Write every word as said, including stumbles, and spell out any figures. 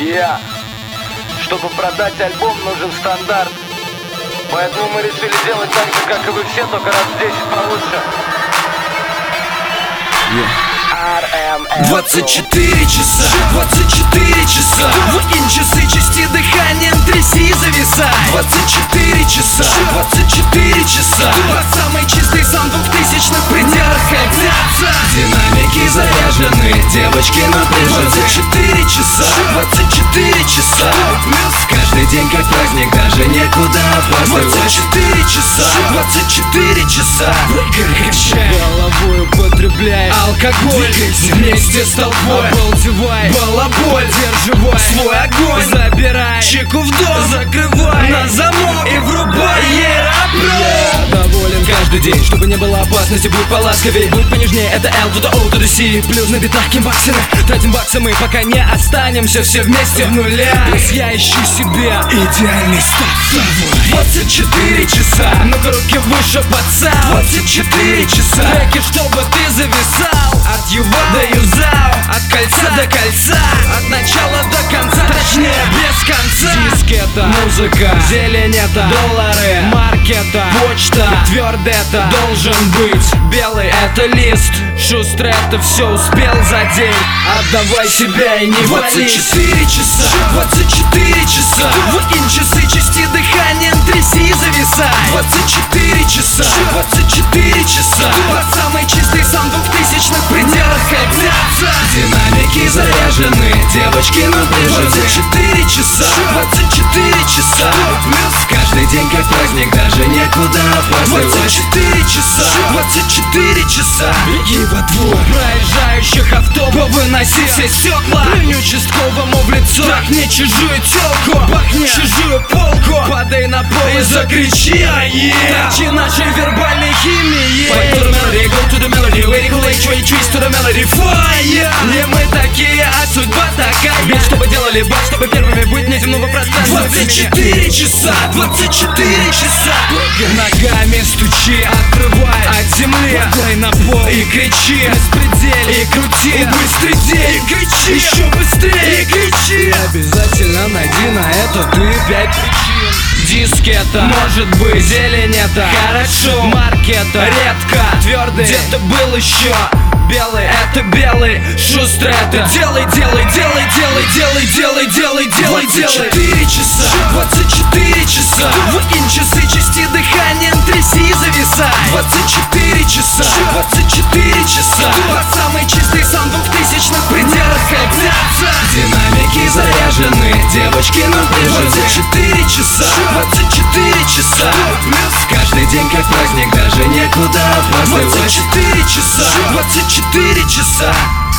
Я. Чтобы продать альбом, нужен стандарт. Поэтому мы решили делать так же, как и вы все, только раз в десять получше. Двадцать четыре часа, двадцать четыре часа. Выкинь часы, части дыханием тряси, зависай. Двадцать четыре часа, двадцать четыре часа. Под самый чистый сон двухтысячных пределах хотятся. Динамики заряжены, девочки напряжены. Двадцать четыре часа, двадцать четыре часа. Каждый день как праздник, даже некуда опаздывать. Двадцать четыре часа, двадцать четыре часа. Качай головой, употребляй алкоголь. Двигайся вместе с толпой, обалдевай балаболь, держивай свой огонь, забирай чеку в дом, закрывай на замок и врубай Аэропро. Доволен каждый день, чтобы не было опасности, будь поласковей, будь понежнее. Это L to the O to the C, плюс на битах кимбаксины. Тратим баксы мы, пока не останемся все вместе в нулях. Плюс я ищу себе идеальный став. Двадцать четыре часа, ну-ка руки выше, пацан. Двадцать четыре часа, треки, чтобы ты зависал. От юва до юзау, от кольца до кольца, от начала до конца, точнее без конца. Дискета, музыка, зелень это, доллары, маркета, почта, тверд это должен быть. Белый это лист, шустрый это все успел за день. Отдавай себя и не вали. Двадцать четыре часа, двадцать четыре часа. Выкинь часы, части дыханием тряси, зависай. Двадцать четыре часа, двадцать четыре часа. Под самый чистый сон двухтысячных пределах хотятся. Динамики заряжены, девочки напряжены. Двадцать четыре часа, двадцать четыре часа. Каждый день как праздник, даже некуда опаздывать. Двадцать четыре часа, двадцать четыре часа. Беги во двор проезжающих авто, повыноси все стекла. Плюнь участковому в лицо, трахни чужую телку, бахни чужую полку, падай на пол и закричи ае. Торчи нашей вербальной химии. Fight to the melody, go to the melody, lyrical age, way twist to the melody. Fire! Не мы такие, а судьба такая. Бить, чтобы делали бак, чтобы первыми быть неземного пространства. Двадцать четыре часа, двадцать четыре часа. Ногами стучи, отрывай от земли, падай на пол и кричи. Беспредель и крути, быстрее и кричи, еще быстрее и кричи. Обязательно найди на это ты пять причин. Дискета, может быть, зелень это хорошо, маркета, редко, твердый, где-то был еще. Белый, это белый, шустрый, это делай, делай, делай, делай, делай, делай, делай, делай, делай. Двадцать четыре часа, двадцать четыре часа. Выкинь часы, части дыханием тряси, зависай. Двадцать четыре часа, двадцать четыре часа. Под самый чистый сон двухтысячных пределах хотятся. Динамики заряжены, девочки напряжены. Двадцать четыре часа, двадцать четыре часа. Каждый день как праздник, даже некуда опаздывать. Двадцать четыре часа, двадцать четыре часа.